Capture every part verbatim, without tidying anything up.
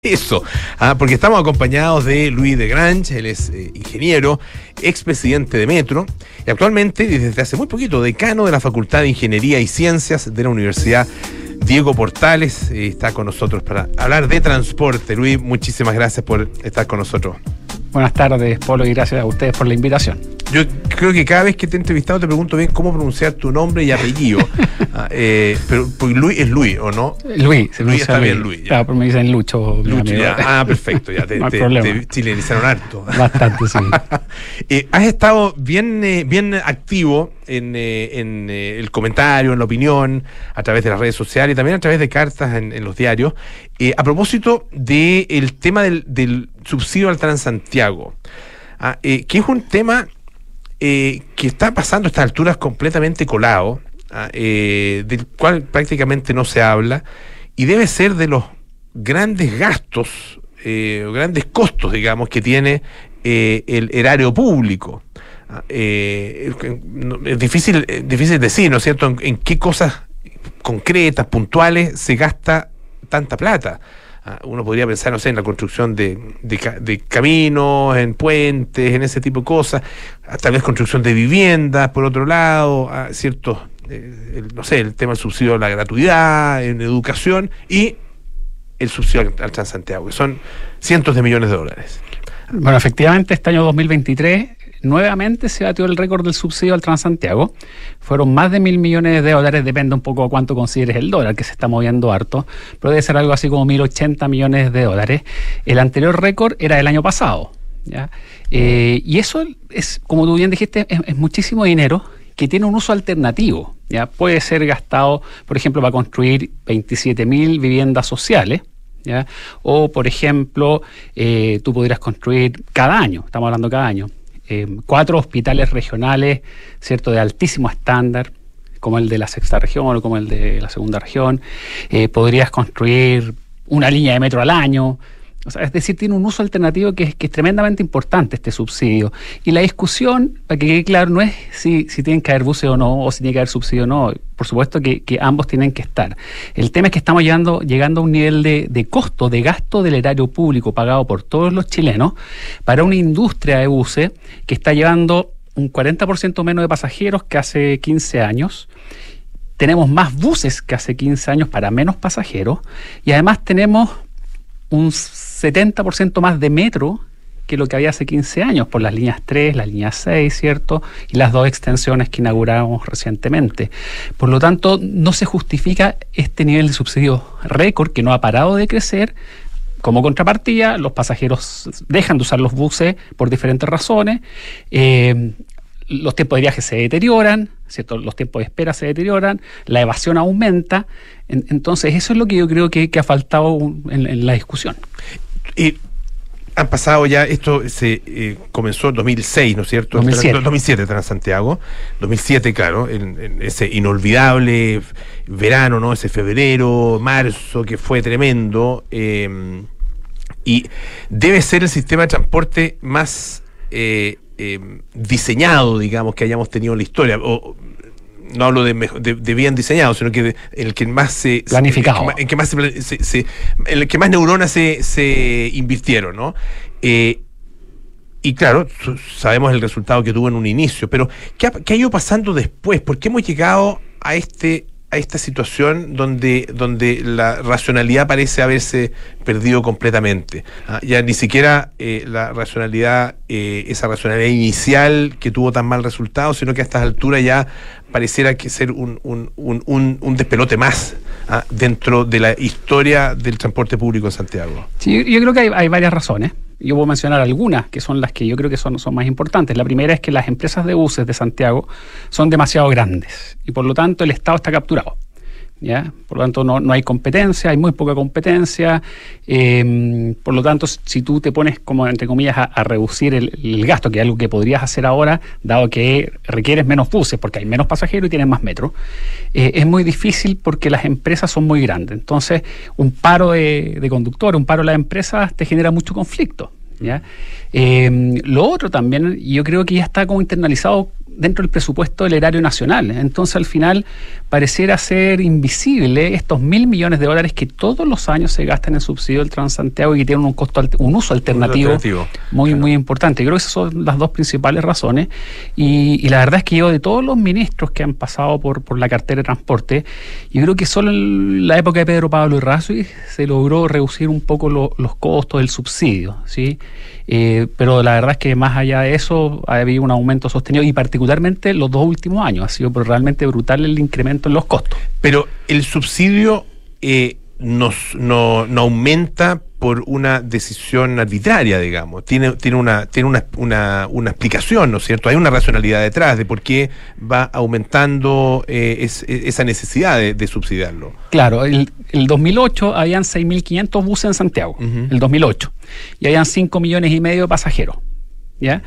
Eso, ah, porque estamos acompañados de Louis Desgrange, él es eh, ingeniero, expresidente de Metro, y actualmente, desde hace muy poquito, decano de la Facultad de Ingeniería y Ciencias de la Universidad Diego Portales, eh, está con nosotros para hablar de transporte. Louis, muchísimas gracias por estar con nosotros. Buenas tardes, Polo, y gracias a ustedes por la invitación. Yo creo que cada vez que te he entrevistado te pregunto bien cómo pronunciar tu nombre y apellido. ah, eh, pero porque Louis es Louis, ¿o no? Luis, se Louis está Luis. bien, Louis. Claro, pero me dicen Lucho. mi Lucho, amigo. ya. Ah, perfecto, ya te, No hay te, problema. te chilenizaron harto. Bastante, sí. eh, has estado bien, eh, bien activo en, eh, en eh, el comentario, en la opinión, a través de las redes sociales y también a través de cartas en, en los diarios, eh, a propósito del tema del, del subsidio al Transantiago, ah, eh, que es un tema eh, que está pasando a estas alturas completamente colado, ah, eh, del cual prácticamente no se habla, y debe ser de los grandes gastos, eh, grandes costos, digamos, que tiene eh, el erario público. Eh, es difícil, es difícil decir, ¿no es cierto?, en, en qué cosas concretas, puntuales, se gasta tanta plata. Uno podría pensar, no sé, en la construcción de, de, de caminos, en puentes, en ese tipo de cosas, tal vez construcción de viviendas, por otro lado, ciertos, eh, el, no sé, el tema del subsidio a la gratuidad, en educación, y el subsidio al, al Transantiago, que son cientos de millones de dólares. Bueno, efectivamente, este año dos mil veintitrés nuevamente se batió el récord del subsidio al Transantiago. Fueron más de mil millones de dólares, depende un poco a cuánto consideres el dólar, que se está moviendo harto, pero debe ser algo así como mil ochenta millones de dólares. El anterior récord era el año pasado, ¿ya? Eh, y eso es, como tú bien dijiste, es, es muchísimo dinero que tiene un uso alternativo, ¿ya? Puede ser gastado, por ejemplo, para construir veintisiete mil viviendas sociales, ¿ya? O, por ejemplo, eh, tú podrías construir cada año, estamos hablando cada año, Eh, cuatro hospitales regionales, ¿cierto?, de altísimo estándar, como el de la sexta región o como el de la segunda región. Eh, podrías construir una línea de metro al año. O sea, es decir, tiene un uso alternativo que es, que es tremendamente importante este subsidio. Y la discusión, para que quede claro, no es si, si tienen que haber buses o no, o si tiene que haber subsidio o no. Por supuesto que, que ambos tienen que estar. El tema es que estamos llegando, llegando a un nivel de, de costo, de gasto del erario público pagado por todos los chilenos para una industria de buses que está llevando un cuarenta por ciento menos de pasajeros que hace quince años. Tenemos más buses que hace quince años para menos pasajeros. Y además tenemos un setenta por ciento más de metro que lo que había hace quince años, por las líneas tres, la línea seis, ¿cierto? Y las dos extensiones que inauguramos recientemente. Por lo tanto, no se justifica este nivel de subsidio récord que no ha parado de crecer. Como contrapartida, los pasajeros dejan de usar los buses por diferentes razones. Eh, los tiempos de viaje se deterioran, ¿cierto? Los tiempos de espera se deterioran, la evasión aumenta. En, entonces, eso es lo que yo creo que, que ha faltado en, en la discusión. Y han pasado ya, esto se eh, comenzó en dos mil seis, ¿no es cierto? dos mil siete. dos mil siete, Transantiago. dos mil siete, claro, en, en ese inolvidable verano, ¿no? Ese febrero, marzo, que fue tremendo. Eh, y debe ser el sistema de transporte más Eh, eh, diseñado, digamos, que hayamos tenido en la historia. O, no hablo de, de, de bien diseñado, sino que de, el que más se... Planificado. En que más, en que más se, se, se, el que más neuronas se, se invirtieron, ¿no? Eh, y claro, sabemos el resultado que tuvo en un inicio, pero ¿qué ha, qué ha ido pasando después? ¿Por qué hemos llegado a este... a esta situación donde, donde la racionalidad parece haberse perdido completamente? ¿Ah? Ya ni siquiera eh, la racionalidad, eh, esa racionalidad inicial que tuvo tan mal resultado, sino que a estas alturas ya pareciera que ser un, un, un, un, un despelote más, ¿ah?, dentro de la historia del transporte público en Santiago. Sí, yo creo que hay, hay varias razones. Yo voy a mencionar algunas que son las que yo creo que son, son más importantes. La primera es que las empresas de buses de Santiago son demasiado grandes y por lo tanto el Estado está capturado, ¿ya? Por lo tanto no, no hay competencia, hay muy poca competencia. Eh, por lo tanto, si tú te pones, como entre comillas, a, a reducir el, el gasto, que es algo que podrías hacer ahora, dado que requieres menos buses porque hay menos pasajeros y tienes más metro, eh, es muy difícil porque las empresas son muy grandes. Entonces, un paro de, de conductores, un paro de las empresas te genera mucho conflicto, ¿ya? Eh, lo otro también, yo creo que ya está como internalizado dentro del presupuesto del erario nacional. Entonces, al final, pareciera ser invisible estos mil millones de dólares que todos los años se gastan en subsidio del Transantiago y que tienen un costo, un uso alternativo, un alternativo muy, claro. muy importante. Creo que esas son las dos principales razones. Y, y la verdad es que yo, de todos los ministros que han pasado por, por la cartera de transporte, yo creo que solo en la época de Pedro Pablo Errázuriz se logró reducir un poco lo, los costos del subsidio, ¿sí? Eh, pero la verdad es que más allá de eso ha habido un aumento sostenido, y particularmente los dos últimos años ha sido realmente brutal el incremento en los costos. Pero el subsidio eh, nos, no, no aumenta por una decisión arbitraria, digamos. Tiene, tiene, una, tiene una, una, una explicación, ¿no es cierto? Hay una racionalidad detrás de por qué va aumentando eh, es, esa necesidad de, de subsidiarlo. Claro, el, el dos mil ocho habían seis mil quinientos buses en Santiago, uh-huh. el dos mil ocho, y habían cinco millones y medio de pasajeros, ¿ya?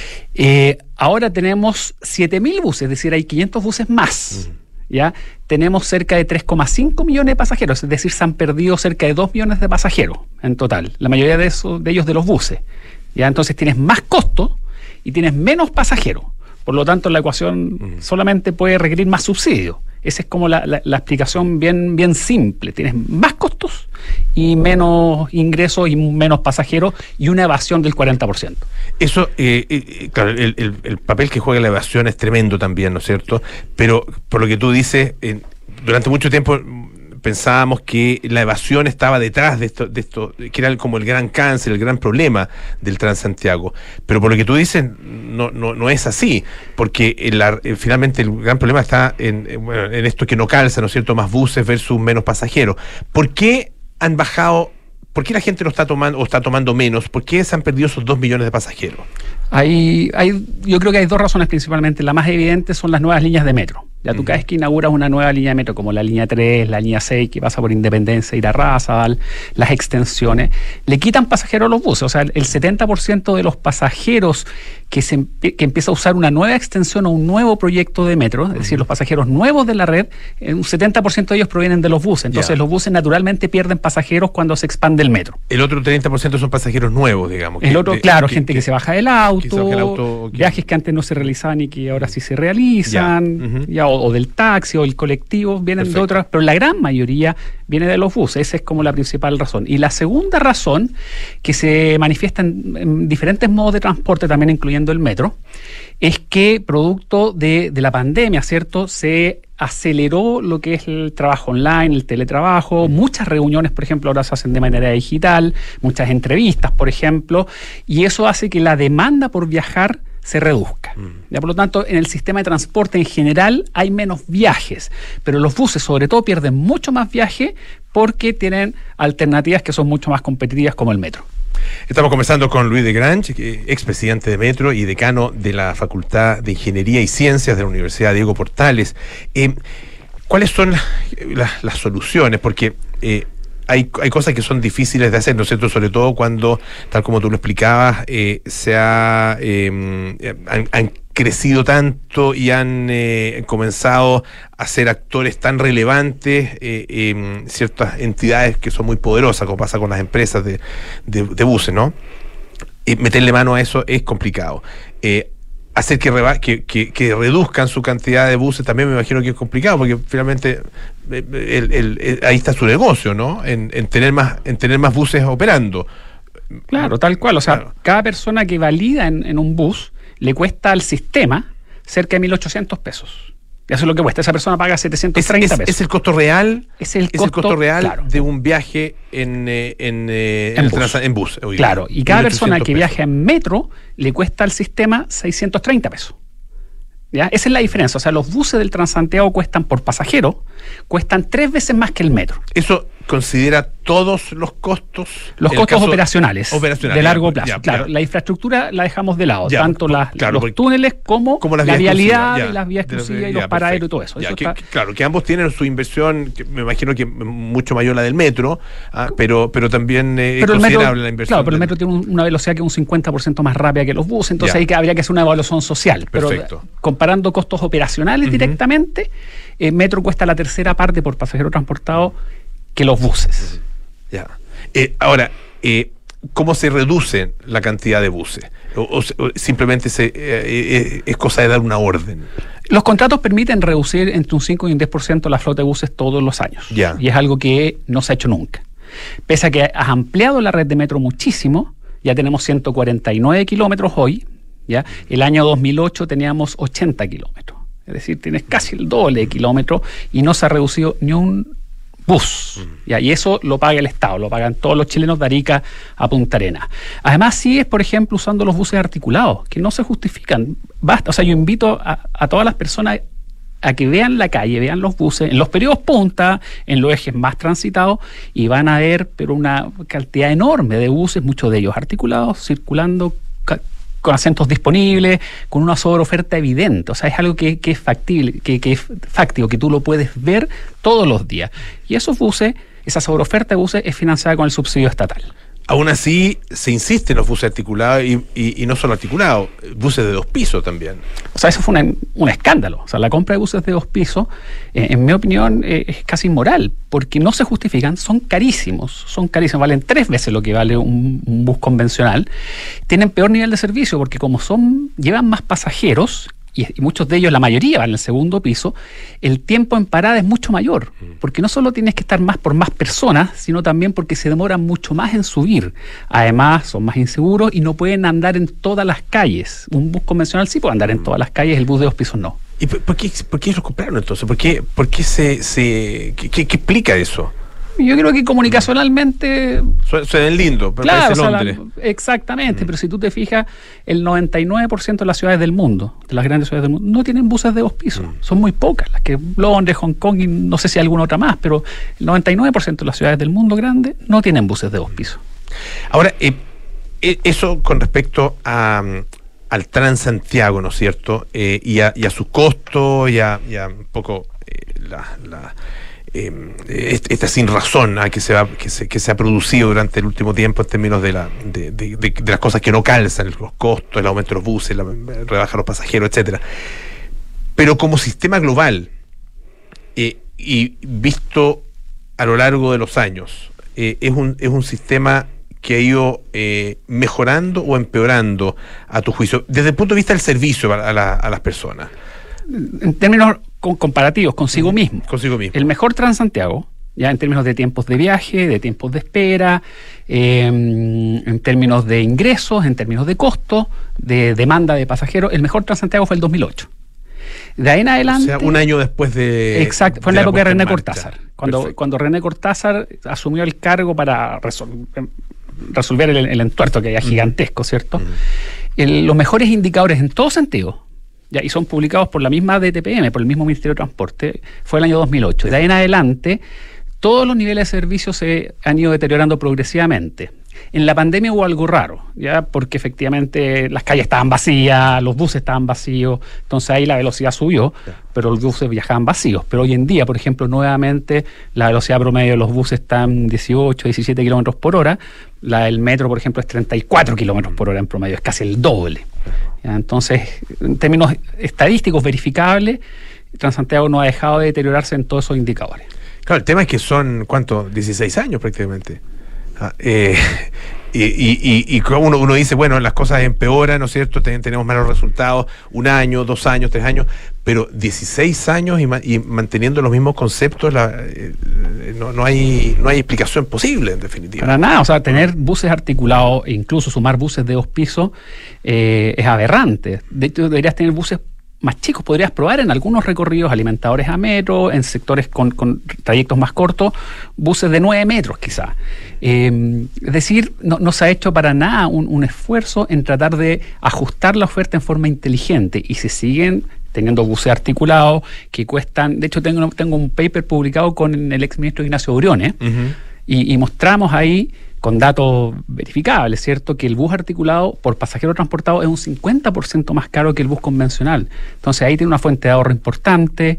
Eh, ahora tenemos siete mil buses, es decir, hay quinientos buses más. Uh-huh. ¿Ya? Tenemos cerca de tres coma cinco millones de pasajeros, es decir, se han perdido cerca de dos millones de pasajeros en total, la mayoría de, esos, de ellos de los buses. ¿Ya? Entonces tienes más costo y tienes menos pasajeros. Por lo tanto, la ecuación mm. solamente puede requerir más subsidio. Esa es como la, la, la explicación bien, bien simple. Tienes más costos y menos ingresos y menos pasajeros y una evasión del cuarenta por ciento. Eso, eh, eh, claro, el, el, el papel que juega la evasión es tremendo también, ¿no es cierto? Pero por lo que tú dices, eh, durante mucho tiempo pensábamos que la evasión estaba detrás de esto, de esto, que era como el gran cáncer, el gran problema del Transantiago. Pero por lo que tú dices, no, no, no es así, porque la, finalmente el gran problema está en, bueno, en esto que no calza, ¿no es cierto? Más buses versus menos pasajeros. ¿Por qué han bajado? ¿Por qué la gente no está tomando o está tomando menos? ¿Por qué se han perdido esos dos millones de pasajeros? Hay, hay, yo creo que hay dos razones principalmente. La más evidente son las nuevas líneas de metro. Ya tú uh-huh. cada vez que inauguras una nueva línea de metro, como la línea tres, la línea seis, que pasa por Independencia, Irarrázaval, las extensiones, le quitan pasajeros a los buses. O sea, el setenta por ciento de los pasajeros que, se, que empieza a usar una nueva extensión o un nuevo proyecto de metro, uh-huh. es decir, los pasajeros nuevos de la red, un setenta por ciento de ellos provienen de los buses. Entonces, yeah. los buses naturalmente pierden pasajeros cuando se expande el metro. El otro treinta por ciento son pasajeros nuevos, digamos. El que, otro, de, claro, que, gente que, que se baja del auto, que se baja el auto okay. viajes que antes no se realizaban y que ahora sí se realizan, yeah. uh-huh. ya, o, o del taxi o el colectivo, vienen Perfecto. de otras, pero la gran mayoría viene de los buses. Esa es como la principal razón. Y la segunda razón, que se manifiesta en, en diferentes modos de transporte, también incluyendo el metro, es que producto de, de la pandemia, ¿cierto?, se aceleró lo que es el trabajo online, el teletrabajo, muchas reuniones, por ejemplo, ahora se hacen de manera digital, muchas entrevistas, por ejemplo, y eso hace que la demanda por viajar se reduzca. Mm. Ya, por lo tanto, en el sistema de transporte en general hay menos viajes, pero los buses sobre todo pierden mucho más viaje porque tienen alternativas que son mucho más competitivas, como el metro. Estamos conversando con Luis de Grange, expresidente de Metro y decano de la Facultad de Ingeniería y Ciencias de la Universidad Diego Portales. Eh, ¿Cuáles son las, las, las soluciones? Porque eh, hay, hay cosas que son difíciles de hacer, ¿no es cierto? Sobre todo cuando, tal como tú lo explicabas, eh, se ha, eh, han, han crecido tanto y han eh, comenzado a ser actores tan relevantes eh, eh, ciertas entidades que son muy poderosas, como pasa con las empresas de, de, de buses, ¿no? Eh, meterle mano a eso es complicado. Eh, hacer que, reba que, que, que reduzcan su cantidad de buses también me imagino que es complicado, porque finalmente eh, el, el, el, ahí está su negocio, ¿no? En, en, tener más, en tener más buses operando. Claro, tal cual. O sea, claro. cada persona que valida en, en un bus le cuesta al sistema cerca de mil ochocientos pesos. Eso es lo que cuesta. Esa persona paga setecientos treinta es, es, pesos. ¿Es el costo real? Es el, es costo, el costo real claro. de un viaje en, eh, en, eh, en, en, bus. en bus. Oye, claro, y cada persona que pesos. viaja en metro le cuesta al sistema seiscientos treinta pesos. ¿Ya? Esa es la diferencia. O sea, los buses del Transantiago cuestan por pasajero, cuestan tres veces más que el metro. Eso considera todos los costos. Los costos operacionales, operacionales de largo ya, plazo. Ya, claro, ya. la infraestructura la dejamos de lado, ya, tanto las, claro, los porque, túneles como, como las la vialidad ya, y las vías exclusivas y ya, los paraderos y todo eso. Ya, eso que, está... que, claro, que ambos tienen su inversión, que me imagino que mucho mayor la del metro, ah, pero, pero también eh, pero es considerable metro, la inversión. Claro, pero del... el metro tiene un, una velocidad que es un cincuenta por ciento más rápida que los buses, entonces ya. ahí que habría que hacer una evaluación social. Perfecto. Pero comparando costos operacionales uh-huh. directamente, eh, metro cuesta la tercera parte por pasajero transportado que los buses. Ya. Eh, ahora, eh, ¿cómo se reduce la cantidad de buses? O, o, o simplemente se, eh, eh, es cosa de dar una orden. Los contratos permiten reducir entre un cinco y un diez por ciento la flota de buses todos los años. Ya. Y es algo que no se ha hecho nunca. Pese a que has ampliado la red de metro muchísimo, ya tenemos ciento cuarenta y nueve kilómetros hoy, ¿ya? El año dos mil ocho teníamos ochenta kilómetros. Es decir, tienes casi el doble de kilómetros y no se ha reducido ni un bus. ¿Ya? Y eso lo paga el Estado, lo pagan todos los chilenos de Arica a Punta Arenas. Además, sigues, por ejemplo, usando los buses articulados, que no se justifican. Basta, o sea, yo invito a, a todas las personas a que vean la calle, vean los buses, en los periodos punta, en los ejes más transitados, y van a ver pero una cantidad enorme de buses, muchos de ellos articulados, circulando con asientos disponibles, con una sobreoferta evidente. O sea, es algo que, que es factible, que, que es fáctico, que tú lo puedes ver todos los días. Y esos buses, esa sobreoferta de buses es financiada con el subsidio estatal. Aún así, se insiste en los buses articulados y, y, y no solo articulados, buses de dos pisos también. O sea, eso fue una, un escándalo. O sea, la compra de buses de dos pisos, eh, en mi opinión, eh, es casi inmoral, porque no se justifican, son carísimos, son carísimos, valen tres veces lo que vale un, un bus convencional, tienen peor nivel de servicio, porque como son, llevan más pasajeros, y, y muchos de ellos, la mayoría van en el segundo piso, el tiempo en parada es mucho mayor, porque no solo tienes que estar más por más personas, sino también porque se demoran mucho más en subir. Además, son más inseguros y no pueden andar en todas las calles. Un bus convencional sí puede andar en todas las calles, el bus de dos pisos no. ¿Y por, por, qué, por qué ellos compraron entonces? ¿Por qué, por qué se, se qué, qué, qué explica eso? Yo creo que comunicacionalmente... Suena lindo, pero claro, parece o sea, Londres. La, exactamente, mm. pero si tú te fijas, el noventa y nueve por ciento de las ciudades del mundo, de las grandes ciudades del mundo, no tienen buses de dos pisos. Mm. Son muy pocas, las que Londres, Hong Kong y no sé si alguna otra más, pero el noventa y nueve por ciento de las ciudades del mundo grandes no tienen buses de dos pisos. Ahora, eh, eso con respecto a... al Transantiago, ¿no es cierto? Eh, y, a, y a su costo, y a, y a un poco eh, la... la Eh, esta sin razón ¿eh? que, se va, que, se, que se ha producido durante el último tiempo en términos de, la, de, de, de, de las cosas que no calzan, los costos, el aumento de los buses, la rebaja de los pasajeros, etcétera. Pero como sistema global eh, y visto a lo largo de los años, eh, es, un, es un sistema que ha ido eh, mejorando o empeorando a tu juicio, desde el punto de vista del servicio a, la, a las personas. En términos con, comparativos consigo mismo. Consigo mismo. El mejor Transantiago, ya en términos de tiempos de viaje, de tiempos de espera, eh, en términos de ingresos, en términos de costo, de demanda de pasajeros, el mejor Transantiago fue el dos mil ocho. De ahí en adelante... O sea, un año después de... Exacto, fue en la época de René Cortázar. Perfecto. Cuando, cuando René Cortázar asumió el cargo para resol- resolver el, el entuerto que había gigantesco, ¿cierto? Uh-huh. El, los mejores indicadores en todo sentido, ya, y son publicados por la misma D T P M, por el mismo Ministerio de Transporte, fue el año dos mil ocho. De ahí en adelante, todos los niveles de servicio se han ido deteriorando progresivamente. En la pandemia hubo algo raro, ya, porque efectivamente las calles estaban vacías, los buses estaban vacíos, entonces ahí la velocidad subió, pero los buses viajaban vacíos. Pero hoy en día, por ejemplo, nuevamente la velocidad promedio de los buses está en dieciocho, diecisiete kilómetros por hora, la del metro, por ejemplo, es treinta y cuatro kilómetros por hora en promedio, es casi el doble. Ya, entonces, en términos estadísticos verificables, Transantiago no ha dejado de deteriorarse en todos esos indicadores. Claro, el tema es que son, ¿cuánto? dieciséis años prácticamente. Ah, eh, y, y, y, y uno, uno dice, bueno, las cosas empeoran, ¿no es cierto? Ten, tenemos malos resultados, un año, dos años, tres años, pero dieciséis años y, ma, y manteniendo los mismos conceptos, la, eh, no, no, hay, no hay explicación posible, en definitiva. Para nada, o sea, tener buses articulados e incluso sumar buses de dos pisos eh, es aberrante. De hecho, deberías tener buses más chicos, podrías probar en algunos recorridos alimentadores a metro, en sectores con, con trayectos más cortos, buses de nueve metros quizá. Eh, es decir, no, no se ha hecho para nada un, un esfuerzo en tratar de ajustar la oferta en forma inteligente y se siguen teniendo buses articulados que cuestan, de hecho tengo, tengo un paper publicado con el exministro Ignacio Briones, uh-huh. y, y mostramos ahí con datos verificables, ¿cierto?, que el bus articulado por pasajero transportado es un cincuenta por ciento más caro que el bus convencional. Entonces ahí tiene una fuente de ahorro importante.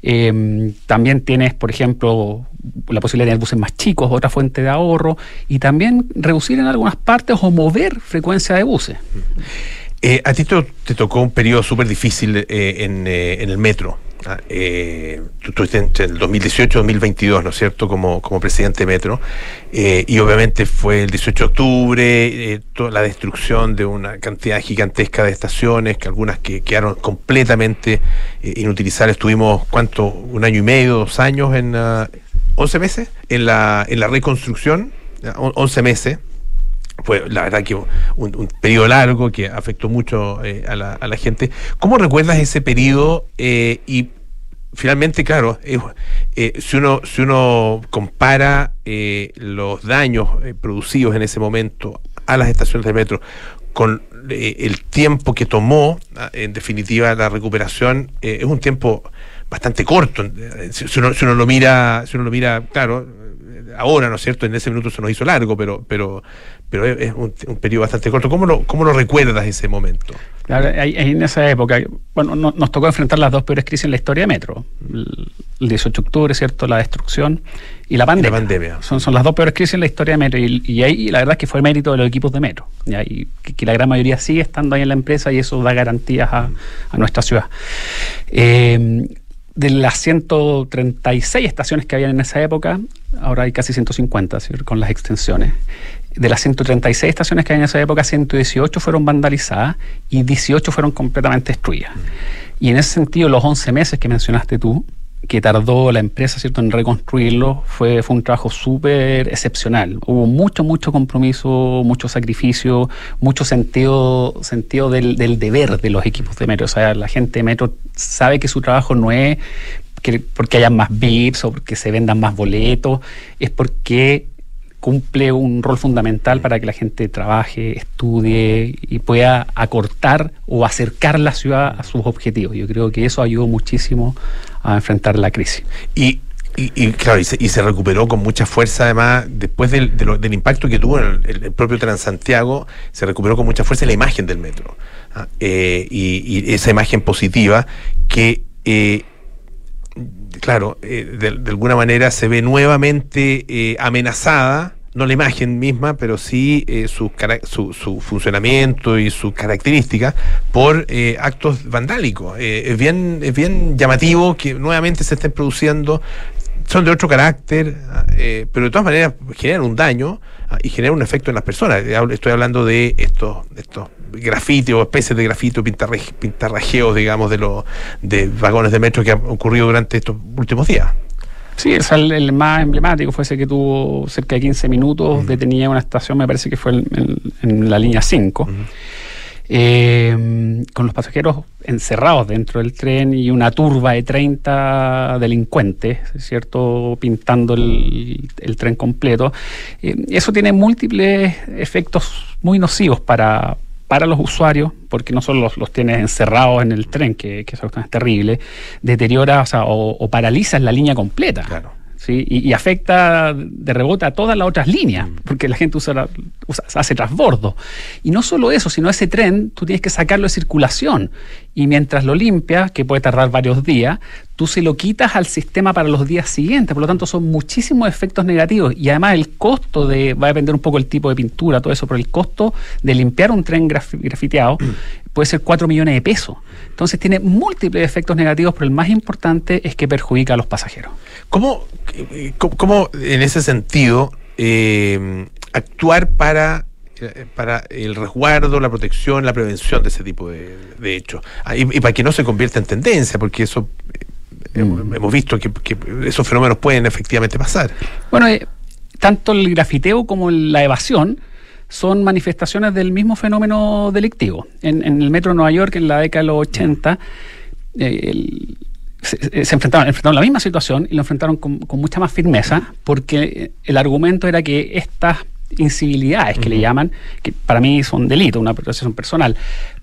Eh, también tienes, por ejemplo, la posibilidad de tener buses más chicos, otra fuente de ahorro, y también reducir en algunas partes o mover frecuencia de buses. Eh, a ti te, te tocó un periodo súper difícil eh, en, eh, en el metro. Eh, tú estuviste entre el dos mil dieciocho y dos mil veintidós, ¿no es cierto?, como, como presidente de Metro, eh, y obviamente fue el dieciocho de octubre, eh, toda la destrucción de una cantidad gigantesca de estaciones, que algunas que quedaron completamente eh, inutilizables. Tuvimos, ¿cuánto? Un año y medio, dos años, en uh, once meses, en la, en la reconstrucción, once meses. Fue la verdad que un, un periodo largo que afectó mucho eh, a, la, a la gente. ¿Cómo recuerdas ese periodo? Eh, y finalmente, claro, eh, eh, si uno si uno compara eh, los daños eh, producidos en ese momento a las estaciones de metro con eh, el tiempo que tomó, en definitiva, la recuperación, eh, es un tiempo bastante corto. Si, si, uno, si uno lo mira, si uno lo mira, claro, ahora, ¿no es cierto?, en ese minuto se nos hizo largo, pero pero pero es un, un periodo bastante corto. ¿Cómo lo, cómo lo recuerdas ese momento? Claro, en esa época, bueno, no, nos tocó enfrentar las dos peores crisis en la historia de Metro. El, el dieciocho de octubre, ¿cierto?, la destrucción y la pandemia. La pandemia. Son, son las dos peores crisis en la historia de Metro, y, y ahí la verdad es que fue mérito de los equipos de Metro, ¿ya? Y que, que la gran mayoría sigue estando ahí en la empresa, y eso da garantías a, a nuestra ciudad. Eh, De las ciento treinta y seis estaciones que habían en esa época, ahora hay casi ciento cincuenta, ¿sí?, con las extensiones. De las ciento treinta y seis estaciones que había en esa época, ciento dieciocho fueron vandalizadas y dieciocho fueron completamente destruidas. Y en ese sentido, los once meses que mencionaste tú, que tardó la empresa, ¿cierto?, en reconstruirlo, fue, fue un trabajo súper excepcional. Hubo mucho, mucho compromiso, mucho sacrificio, mucho sentido, sentido del, del deber de los equipos de Metro. O sea, la gente de Metro sabe que su trabajo no es que porque haya más V I Ps o porque se vendan más boletos, es porque cumple un rol fundamental para que la gente trabaje, estudie y pueda acortar o acercar la ciudad a sus objetivos. Yo creo que eso ayudó muchísimo a enfrentar la crisis. Y, y, y claro, y se, y se recuperó con mucha fuerza, además, después del, de lo, del impacto que tuvo en el, el propio Transantiago, se recuperó con mucha fuerza la imagen del metro. ¿Ah? Eh, y, y esa imagen positiva que... Eh, claro, eh, de, de alguna manera se ve nuevamente eh, amenazada, no la imagen misma, pero sí eh, su, su, su funcionamiento y sus características por eh, actos vandálicos. Eh, es bien, es bien llamativo que nuevamente se estén produciendo. Son de otro carácter, eh, pero de todas maneras generan un daño ah, y generan un efecto en las personas. Estoy hablando de estos, estos grafitis o especies de grafito, pintarraje, pintarrajeos, digamos, de los de vagones de metro que han ocurrido durante estos últimos días. Sí, o sea, el, el más emblemático fue ese que tuvo cerca de quince minutos, uh-huh. detenía una estación, me parece que fue en, en, en la línea cinco. Uh-huh. Eh, con los pasajeros encerrados dentro del tren y una turba de treinta delincuentes, ¿cierto?, pintando el, el tren completo. Eh, eso tiene múltiples efectos muy nocivos para, para los usuarios, porque no solo los, los tienes encerrados en el tren, que, que eso es terrible, deteriora, o sea, o, o paraliza la línea completa. Claro. ¿Sí? Y, y afecta de rebote a todas las otras líneas, porque la gente usa, usa, hace transbordo. Y no solo eso, sino ese tren tú tienes que sacarlo de circulación, y mientras lo limpias, que puede tardar varios días, tú se lo quitas al sistema para los días siguientes. Por lo tanto, son muchísimos efectos negativos, y además el costo de, va a depender un poco el tipo de pintura, todo eso, pero el costo de limpiar un tren graf, grafiteado puede ser cuatro millones de pesos. Entonces tiene múltiples efectos negativos, pero el más importante es que perjudica a los pasajeros. ¿Cómo, cómo, cómo en ese sentido, eh, actuar para, para el resguardo, la protección, la prevención de ese tipo de, de hechos? Ah, y, y para que no se convierta en tendencia, porque eso eh, mm. hemos visto que, que esos fenómenos pueden efectivamente pasar. Bueno, eh, tanto el grafiteo como la evasión son manifestaciones del mismo fenómeno delictivo. En, en el metro de Nueva York, en la década de los ochenta, eh, el, se, se enfrentaron, enfrentaron la misma situación y lo enfrentaron con, con mucha más firmeza, porque el argumento era que estas incivilidades, que uh-huh. le llaman, que para mí son delitos, una apreciación personal,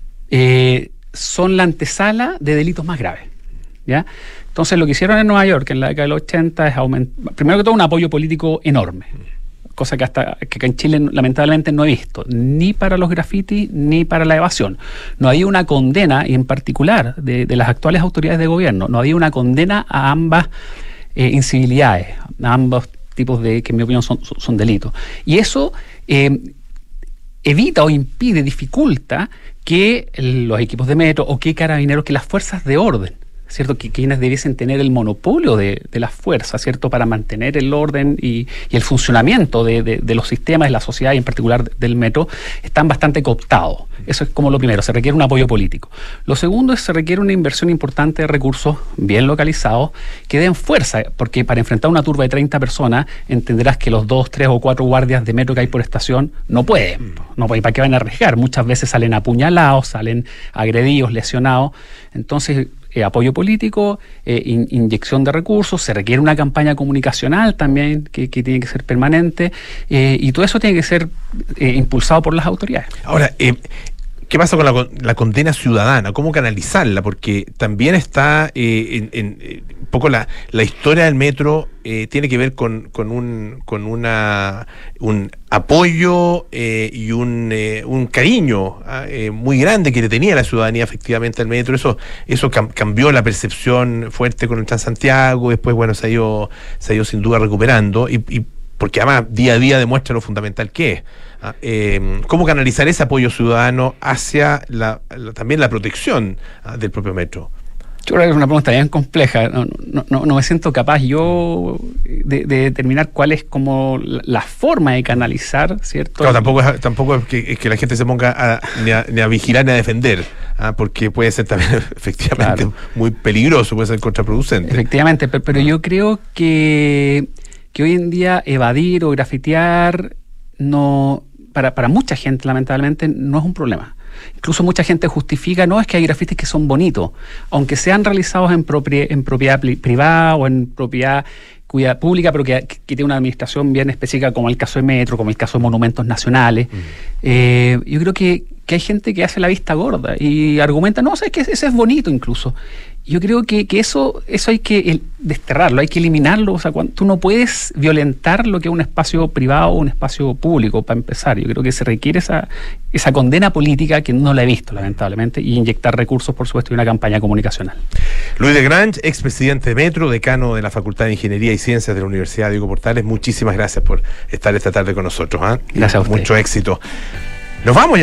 eh, son la antesala de delitos más graves, ¿ya? Entonces, lo que hicieron en Nueva York en la década de los ochenta es aumentar, primero que todo, un apoyo político enorme, cosa que hasta que acá en Chile lamentablemente no he visto, ni para los grafitis ni para la evasión. No había una condena, y en particular de, de las actuales autoridades de gobierno, no había una condena a ambas eh, incivilidades, a ambos tipos de, que en mi opinión son, son, son delitos. Y eso eh, evita o impide, dificulta que los equipos de metro o que carabineros, que las fuerzas de orden, ¿cierto? Que quienes debiesen tener el monopolio de, de las fuerzas, ¿cierto? Para mantener el orden y, y el funcionamiento de, de, de los sistemas de la sociedad y en particular del metro, están bastante cooptados. Eso es como lo primero, se requiere un apoyo político. Lo segundo es se requiere una inversión importante de recursos bien localizados que den fuerza, porque para enfrentar una turba de treinta personas entenderás que los dos, tres o cuatro guardias de metro que hay por estación no pueden, no pueden, ¿para qué van a arriesgar? Muchas veces salen apuñalados, salen agredidos, lesionados. Entonces, eh, apoyo político, eh, in, inyección de recursos, se requiere una campaña comunicacional también que, que tiene que ser permanente, eh, y todo eso tiene que ser eh, impulsado por las autoridades. Ahora, eh, ¿qué pasa con la, la condena ciudadana? ¿Cómo canalizarla? Porque también está eh, en, en, en un poco la, la historia del metro eh, tiene que ver con, con un con una un apoyo eh, y un, eh, un cariño eh, muy grande que le tenía la ciudadanía efectivamente al metro. Eso eso cam, cambió la percepción fuerte con el Transantiago. Después, bueno, se ha ido, se ha ido sin duda recuperando y, y porque además día a día demuestra lo fundamental que es. Eh, ¿Cómo canalizar ese apoyo ciudadano hacia la, la, también la protección ah, del propio metro? Yo creo que es una pregunta bien compleja. No, no, no, no me siento capaz yo de, de determinar cuál es como la, la forma de canalizar, ¿cierto? Claro, tampoco es, tampoco es que, es que la gente se ponga a, ni, a, ni a vigilar ni a defender, ¿ah? Porque puede ser también efectivamente claro. muy peligroso, puede ser contraproducente. Efectivamente, pero, pero yo creo que, que hoy en día evadir o grafitear no, para, para mucha gente lamentablemente no es un problema. Incluso mucha gente justifica, no, es que hay grafitis que son bonitos, aunque sean realizados en, propie, en propiedad privada o en propiedad cuya, pública, pero que, que tiene una administración bien específica, como el caso de Metro, como el caso de Monumentos Nacionales. Mm. Eh, yo creo que, que hay gente que hace la vista gorda y argumenta, no, es que ese es bonito incluso. Yo creo que, que eso eso hay que desterrarlo, hay que eliminarlo. O sea, cuando, tú no puedes violentar lo que es un espacio privado o un espacio público, para empezar. Yo creo que se requiere esa, esa condena política que no la he visto, lamentablemente, y inyectar recursos, por supuesto, y una campaña comunicacional. Luis de Grange, expresidente de Metro, decano de la Facultad de Ingeniería y Ciencias de la Universidad Diego Portales, muchísimas gracias por estar esta tarde con nosotros. ¿eh? Gracias a usted. Mucho éxito. Nos vamos ya.